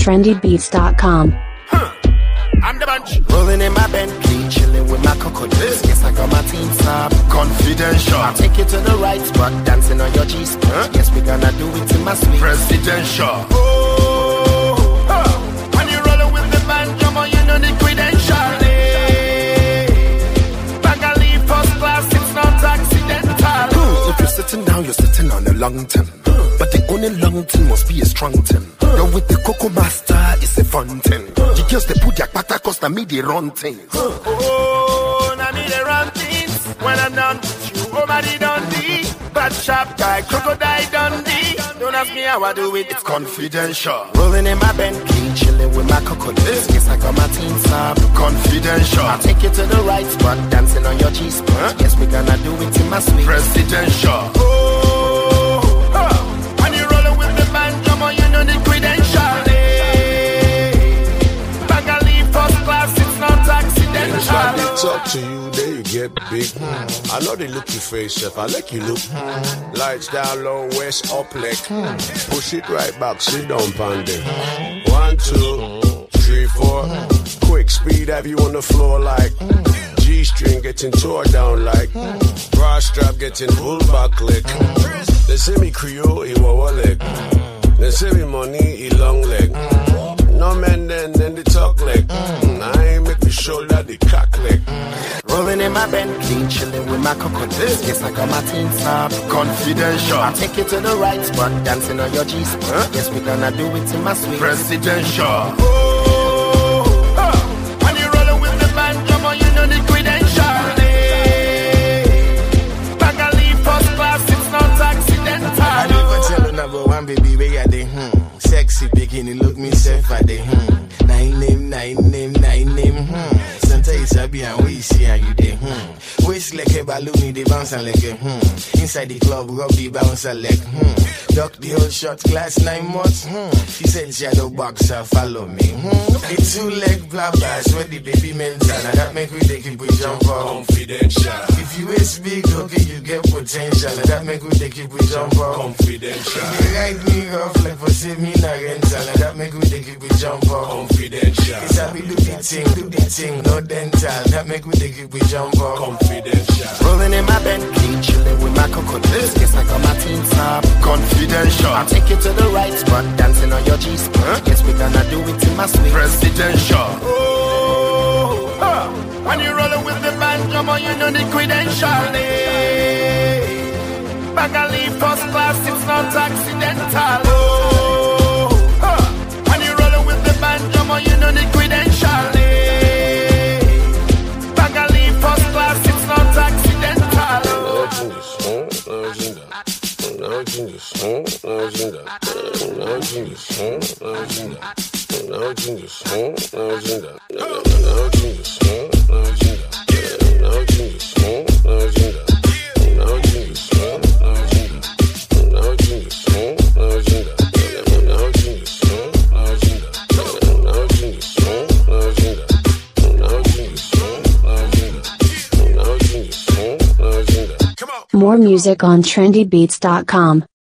trendybeats.com. I'm the bunch. Rolling in my Bentley, chilling with my crocodiles. Yes, I got my team up. Confidential. I'll take you to the right spot, dancing on your G-spot. Yes, we gonna do it in my suite. Presidential. When you rolling with the band, come on, you know the credential. Bag a leave first class, it's not accidental. If you're sitting down, you're sitting on a long time. But the only long thing must be a strong thing. Yo, with the Coco Master, it's a fun thing. You just they put their patakos, na me the run things. Oh, na me the run things. When I'm done with you, oh, my Dundee. Bad sharp guy, crocodile Dundee. Don't ask me how I do it, it's confidential. Rolling in my Bentley, chilling with my crocodiles. Yes, I got my team up. Confidential. I'll take you to the right spot, dancing on your G-spot. Yes, we gonna do it in my suite. Presidential. When you rolling with the band, come on, you know the credential. Bag a leave first class, it's not accidental. When they talk to you, then you get big. I know they look your face, if I like you look. Lights down low, west up leg. Push it right back, sit down, pandem. 1, 2, 3, 4. Quick speed, have you on the floor like G-string getting tore down like bra strap getting pulled back leg. They say me Creole, he wawa leg. They say me money, he long leg. No man then they talk leg. I ain't make me shoulder the cock leg. Rolling in my Bentley, chilling with my crocodiles. Yes, I got my team up. Confidential. I'll take you to the right spot, dancing on your G-spot. Yes, we gonna do it in my suite. Presidential. When you rolling with the band, come on, you know the credential. Bag a leave first class, it's not accidental. I never tell her number one, baby, where you dey? Sexy bikini, look me safe at the nine name. Sometimes I be and we see how you dey. Waist like a balloon, they bounce and like a inside the club, rub the bouncer leg. Duck the whole shot, class 9 months. She said shadow boxer, follow me. It's 2-leg blabbers, where the baby mental. And that make we take it, we jump on. Confidential. If you waist big, okay, you get potential. And that make we take it, we jump on. Confidential. You ride me off like for say me na rental. And that make we take it, we jump on. Confidential. It's happy do the thing, no dental. That make we take it, we jump on. Confidential. Rolling in my Bentley, chilling with my crocodiles. Yes, I got my team up. Confidential. I'll take you to the right spot, dancing on your G-spot. Yes, we gonna do it in my suite. Presidential. When you rolling with the band, come on, you know the credential. Bag a leave first class, it's not accidental. When you rolling with the band, come on, you know the credential. Bag a leave first class, it's not accidental. More music on trendybeats.com.